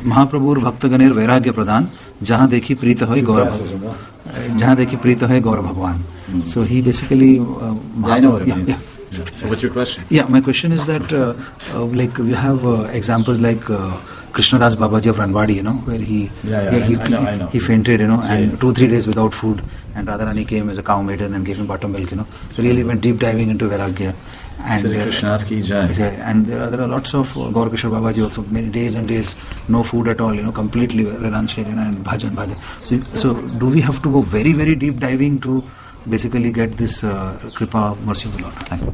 महाप्रभुर भक्तगणेर वैराग्य प्रदान जहाँ देखी प्रीत है गौर भगवान. So he basically So what's your question? Yeah, my question is that like we have examples like Krishnadas Babaji of Ranwadi, where he fainted, and 2-3 days without food, and Radharani came as a cow maiden and gave him buttermilk, so really went deep diving into Vairagya. And and there are lots of Gaurkishore Babaji also, many days and days, no food at all, completely renunciated, and bhajan. So do we have to go very, very deep diving to basically get this kripa, mercy of the Lord? Thank you.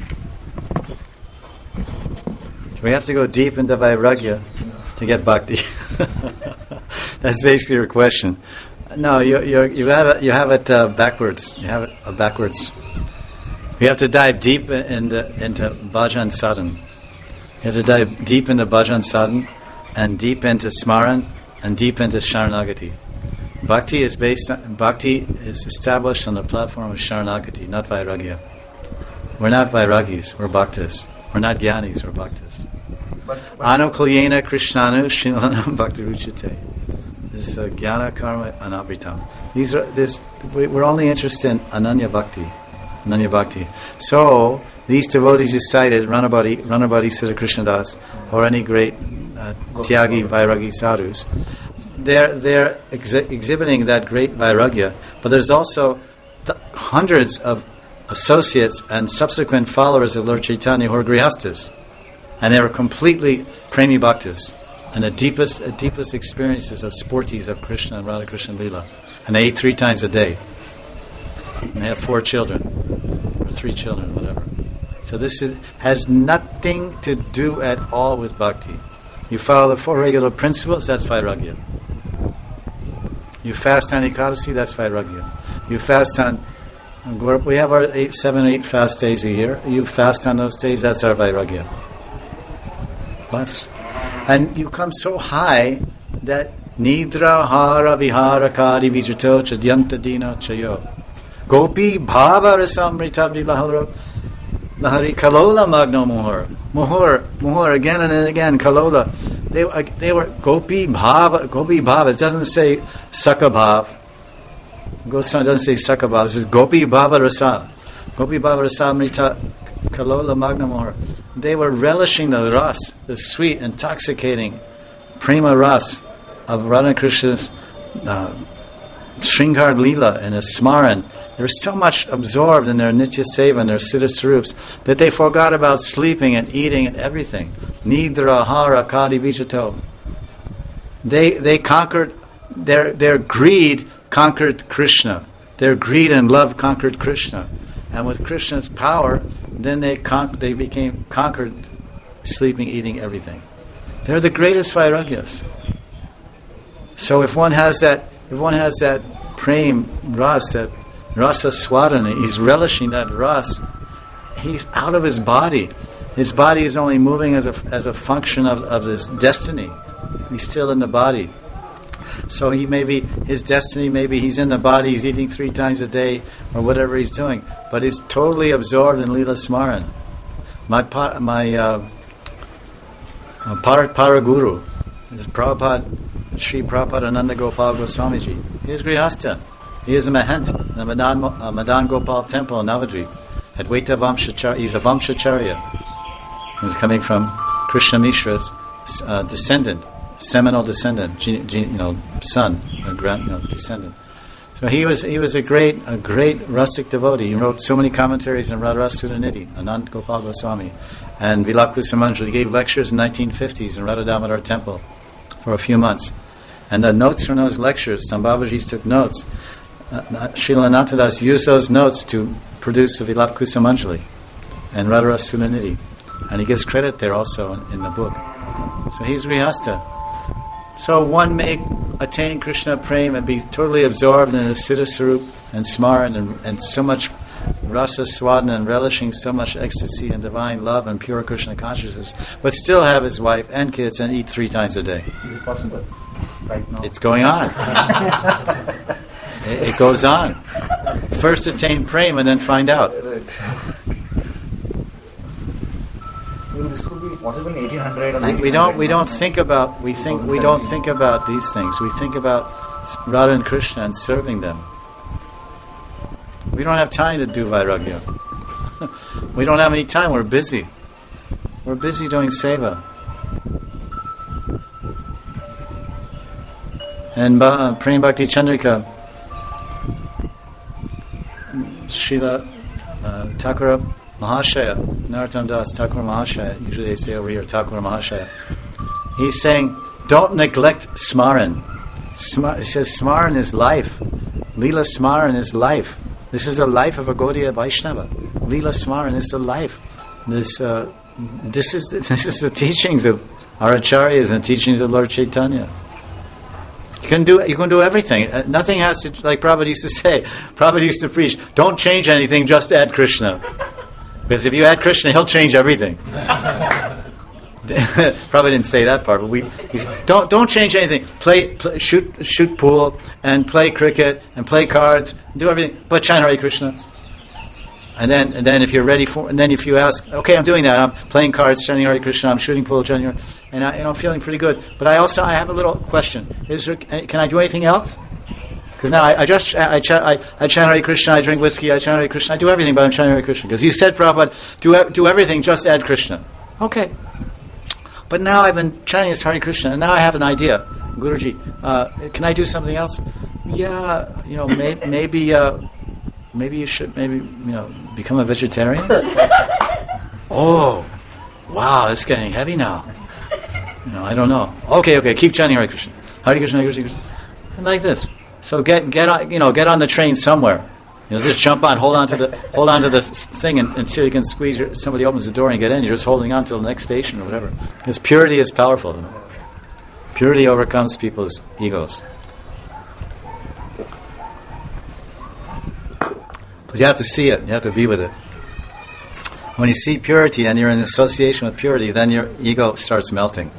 We have to go deep into Vairagya to get bhakti. That's basically your question. No, you have it backwards. You have it backwards. You have to dive deep into bhajan sadhan. You have to dive deep into bhajan sadhan, and deep into smaran, and deep into sharanagati. Bhakti is established on the platform of sharanagati, not vairagya. We're not vairagis, we're bhaktas. We're not jnanis, we're bhaktas. Anukulyena krishnanu shrilanam bhakti ruchate. This is jnana karma anabritam. We're only interested in ananya bhakti. So these devotees you cited, Ranabadi Siddha Krishnadas, or any great Tyagi Vairagi sadhus, they're exhibiting that great Vairagya, but there's also hundreds of associates and subsequent followers of Lord Chaitanya who are grihastas, and they were completely premi bhaktas, and the deepest experiences of sporties of Krishna and Radha Krishna Lila, and they eat 3 times a day, and they have 4 children, or 3 children, whatever. So this has nothing to do at all with bhakti. You follow the 4 regular principles, that's vairagya. You fast on Ekadasi, that's vairagya. You fast on we have our 7 or 8 fast days a year. You fast on those days, that's our vairagya. Plus, and you come so high that nidra hara vihara kari vijato chadyanta dina chayo gopi bhava rasamrita vilahara lahari kalola magno muhur again and again kalola. They were gopi bhava. It doesn't say sakha bhav. Goswami doesn't say sakha bhav. It says gopi bhava rasa. Gopi bhava rasamrita kalola magna muhur. They were relishing the ras, the sweet, intoxicating prema ras of Radha Krishna's Shringar Leela and his Smaran. They were so much absorbed in their Nitya Seva and their Siddha Sarups that they forgot about sleeping and eating and everything. Nidra hara kadi vijato. They conquered their greed conquered Krishna. Their greed and love conquered Krishna. And with Krishna's power, then they became conquered, sleeping, eating, everything. They're the greatest vairagyas. So if one has that prem ras, that rasa swadana, he's relishing that ras, he's out of his body. His body is only moving as a function of this destiny. He's still in the body. So his destiny, maybe he's in the body, he's eating 3 times a day, or whatever he's doing, but he's totally absorbed in Leela Smaran. My Paraguru, Sri Prabhupada Ananda Gopal Goswamiji, he is Grihastha. He is a Mahant in the Madan Gopal temple in Navadvip. Advaita Vamshacharya, he's a Vamshacharya. He's coming from Krishna Mishra's descendant. Seminal descendant, son, descendant. So he was a great rustic devotee. He wrote so many commentaries on Radharasa Sudhanidhi, Anand Gopal Goswami, and Vilapkusamanjali. He gave lectures in the 1950s in Radha Damodar Temple for a few months. And the notes from those lectures, some Babajis took notes. Srila Anantadas used those notes to produce the Vilapkusamanjali and Radharasa Sudhanidhi. And he gives credit there also in the book. So he's Grihastha. So one may attain Krishna Prem and be totally absorbed in the Siddha Sarup and Smaran and so much rasa swadana and relishing so much ecstasy and divine love and pure Krishna consciousness, but still have his wife and kids and eat 3 times a day. Is it possible right now? It's going on. It goes on. First attain Prem and then find out. This would be possible in 1800 or and we don't think about these things. We think about Radha and Krishna and serving them. We don't have time to do Vairagya. We don't have any time. We're busy. We're busy doing seva. And Prem Bhakti Chandrika, Srila Thakura Mahashaya, Narottam Das Thakur Mahashaya, usually they say over here Thakur Mahashaya, he's saying, don't neglect Smaran. He says Smaran is life. Leela Smaran is life. This is the life of a Gaudiya Vaishnava. Leela Smaran is the life. This is the teachings of our acharyas and teachings of Lord Chaitanya. You can do everything. Nothing has to, like Prabhupada used to say. Prabhupada used to preach, don't change anything, just add Krishna. Because if you add Krishna, he'll change everything. Prabhupada didn't say that part, but don't change anything. Shoot pool and play cricket and play cards, do everything, but chant Hare Krishna. And then if you're ready and then if you ask, okay, I'm doing that. I'm playing cards, chanting Hare Krishna. I'm shooting pool, chanting Hare, and I'm feeling pretty good. But I have a little question: can I do anything else? Because now I chant Hare Krishna. I drink whiskey. I chant Hare Krishna. I do everything, but I'm chanting Hare Krishna. Because you said, Prabhupada, do everything, just add Krishna. Okay. But now I've been chanting this Hare Krishna, and now I have an idea, Guruji. Can I do something else? Yeah, maybe you should become a vegetarian. Oh, wow, it's getting heavy now. I don't know. Okay, keep chanting Hare Krishna. Hare Krishna, Hare Krishna. And like this. So get on the train somewhere. Just jump on, hold on to the thing until you can squeeze. Somebody opens the door and you get in. You're just holding on till the next station or whatever. Because purity is powerful. Purity overcomes people's egos. But you have to see it. You have to be with it. When you see purity and you're in association with purity, then your ego starts melting.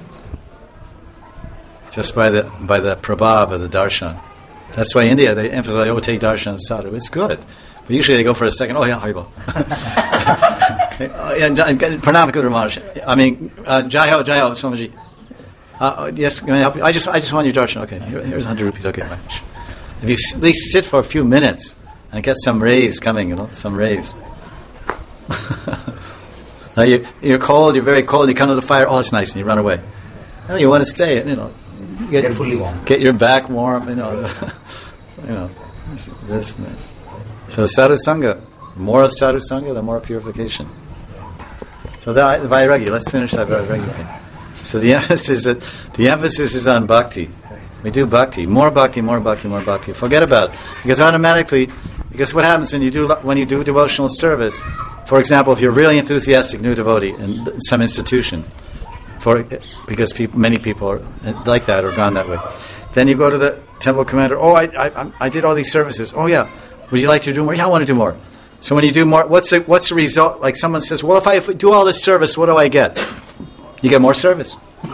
Just by the prabhav of the darshan. That's why India, they emphasize, take darshan and sadhu. It's good. But usually they go for a second, Haribo. Pranam Guru Maharaj. Jai Ho, Swamiji. Yes, can I help you? I just want your darshan. Okay, here's 100 rupees. Okay, fine. If you at least sit for a few minutes and get some rays coming, some rays. Now you're cold, you're very cold, you come to the fire, it's nice, and you run away. No, you want to stay, get fully warm. Get your back warm, That's nice. So sadhu sangha, more of sadhu sangha, the more purification. So the vairagya, let's finish that vairagya thing. So the emphasis is on bhakti. We do bhakti, more bhakti, more bhakti, more bhakti. Forget about it, because what happens when you do devotional service? For example, if you're a really enthusiastic new devotee in some institution, because many people are like that or gone that way, then you go to the temple commander. I did all these services. Oh yeah, would you like to do more? Yeah, I want to do more. So when you do more, what's the result? Like someone says, well, if I do all this service, what do I get? You get more service.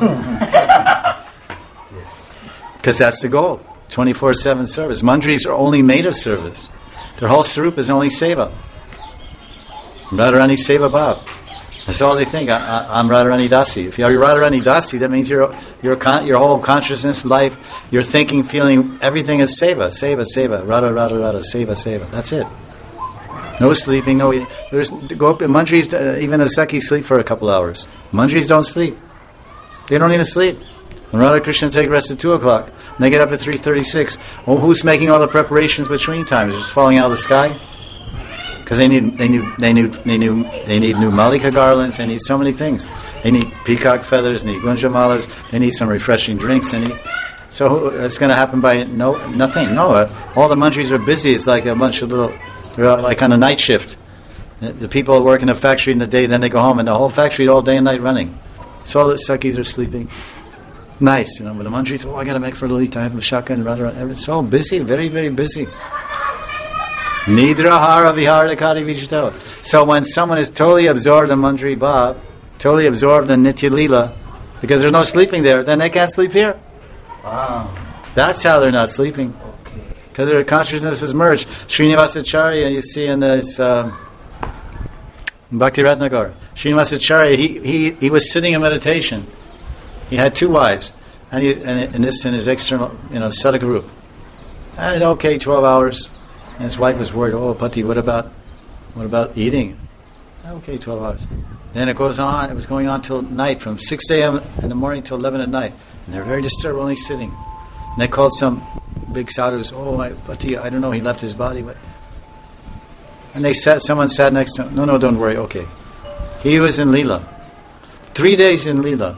Yes. Because that's the goal. 24/7 service. Mandaris are only made of service. Their whole sarup is only seva. Radharani seva bhav. That's all they think. I'm Radharani Dasi. If you're Radharani Dasi, that means your whole consciousness, life, your thinking, feeling, everything is seva, Radha, seva. That's it. No sleeping. Mandaris, even the Sakis sleep for a couple hours. Mandaris don't sleep. They don't even sleep. When Radha Krishna take rest at 2:00, and they get up at 3:36. Well, who's making all the preparations between times? Just falling out of the sky? Because they need new malika garlands. They need so many things. They need peacock feathers. They need gunjamalas. They need some refreshing drinks. So it's going to happen by nothing. No, all the mandaris are busy. It's like a bunch of they're like on a night shift. The people work in a factory in the day, then they go home, and the whole factory all day and night running. So all the Sakis are sleeping. Nice, but the mandaris. I got to make for Lalita. I have a shaka and radha. So busy, very, very busy. Nidrahara viharakari vijitava. So when someone is totally absorbed in Mandri Bhav, totally absorbed in Nitya Leela, because there's no sleeping there, then they can't sleep here. Wow. That's how they're not sleeping. Because their consciousness is merged. Srinivasacharya, you see in this Bhakti Ratnagar, Srinivasacharya, he was sitting in meditation. He had 2 wives, and this in his external, sadhaka group. And 12 hours. And his wife was worried, oh, Pati, what about eating? Okay, 12 hours. Then it goes on, it was going on till night, from 6 a.m. in the morning till 11 at night. And they're very disturbed, only sitting. And they called some big sadhus, Pati, I don't know, he left his body. And someone sat next to him, no, don't worry, okay. He was in Leela. 3 days in Leela.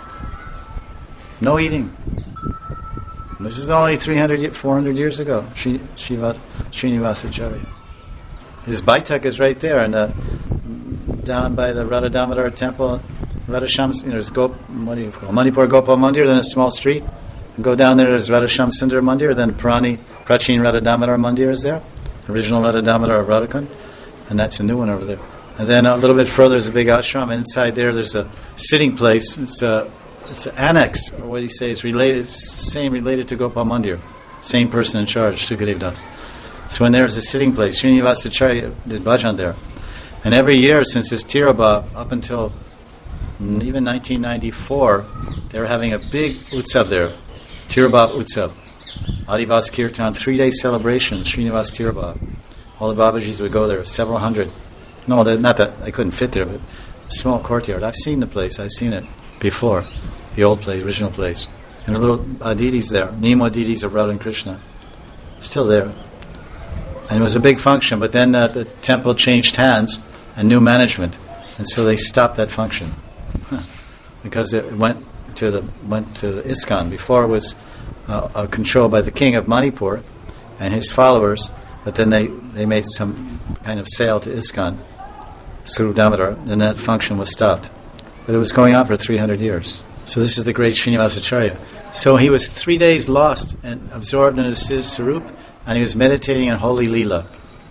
No eating. This is only 400 years ago, Srinivasacharya. His Baitak is right there, and down by the Radha Damodar temple, Radhasham, there's Manipur Gopal Mandir, then a small street. And go down there, there's Radhasham Sundar Mandir, then Prachin Radha Damodar Mandir is there, original Radha Damodar of Radhakund, and that's a new one over there. And then a little bit further is a big ashram, and inside there's a sitting place. It's an annex, or what do you say, it's related, related to Gopal Mandir. Same person in charge, Sukadev Das. So when there's a sitting place, Srinivasacharya did bhajan there. And every year since his Tirabha, up until even 1994, they were having a big utsav there, Tirabha Utsav. Adivas Kirtan, 3-day celebration, Srinivas Tirabha. All the Babajis would go there, several hundred. No, not that, I couldn't fit there, but a small courtyard. I've seen the place, I've seen it before, the old place, original place. And the little Aditis there, Nemo Aditis of Radha and Krishna, still there. And it was a big function, but then the temple changed hands and new management, and so they stopped that function because it went to the ISKCON. Before it was controlled by the king of Manipur and his followers, but then they made some kind of sale to ISKCON, Swarup Damodar, and that function was stopped. But it was going on for 300 years. So this is the great Srinivasacharya. So he was 3 days lost and absorbed in his Swarup, and he was meditating in Holy Leela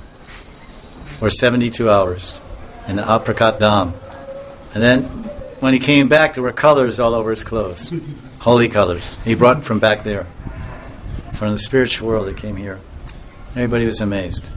for 72 hours in the Aprakat Dham. And then when he came back, there were colors all over his clothes, holy colors. He brought from back there. From the spiritual world, it came here. Everybody was amazed.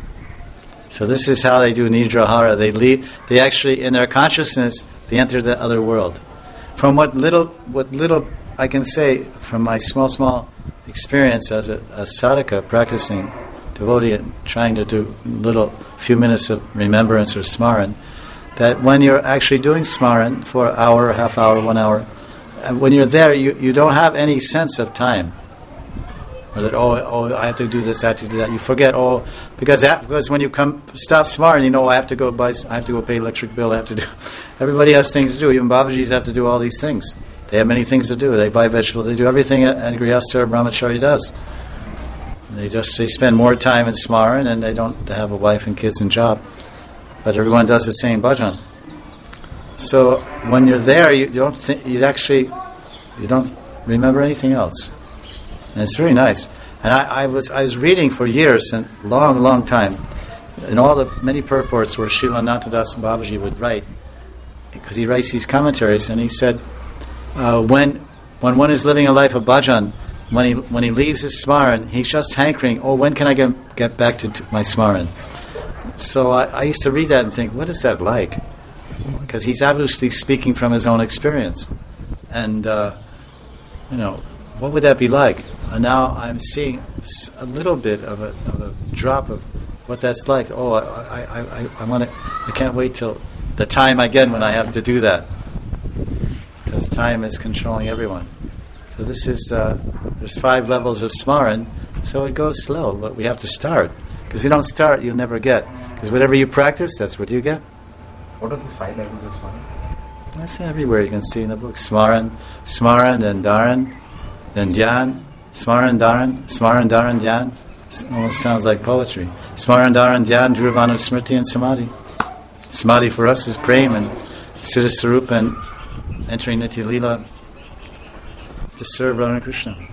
So this is how they do Nidrahara. They actually, in their consciousness, they enter the other world. From what little I can say from my small experience as a sadhaka, practicing devotee and trying to do few minutes of remembrance or smaran, that when you're actually doing smaran for an hour, half hour, 1 hour, and when you're there, you don't have any sense of time. Or that, I have to do this, I have to do that. You forget, because when you stop smaran, I have to go pay electric bill, I have to do. Everybody has things to do. Even Babajis have to do all these things. They have many things to do. They buy vegetables. They do everything a Grihastha or Brahmachari does. They spend more time in smaran, and they have a wife and kids and job. But everyone does the same bhajan. So when you're there, you don't remember anything else, and it's very nice. And I was reading for years and long time, in all the many purports where Srila Anantadas Babaji would write, because he writes these commentaries, and he said, when one is living a life of bhajan, when he leaves his smaran, he's just hankering, when can I get back to my smaran? So I used to read that and think, what is that like? Because he's obviously speaking from his own experience. And, what would that be like? And now I'm seeing a little bit of a drop of what that's like. I can't wait till the time again when I have to do that. Because time is controlling everyone. So this is, there's 5 levels of smaran, so it goes slow, but we have to start. Because if you don't start, you'll never get. Because whatever you practice, that's what you get. What are the 5 levels of smaran? That's everywhere, you can see in the book. Smaran, then dharan, then dhyan, smaran, dharan, dhyan. It almost sounds like poetry. Smaran, dharan, dhyan, dhruvana, smriti, and samadhi. Samadhi for us is prema and siddha sarupa and entering Nitya Leela to serve Radha Krishna.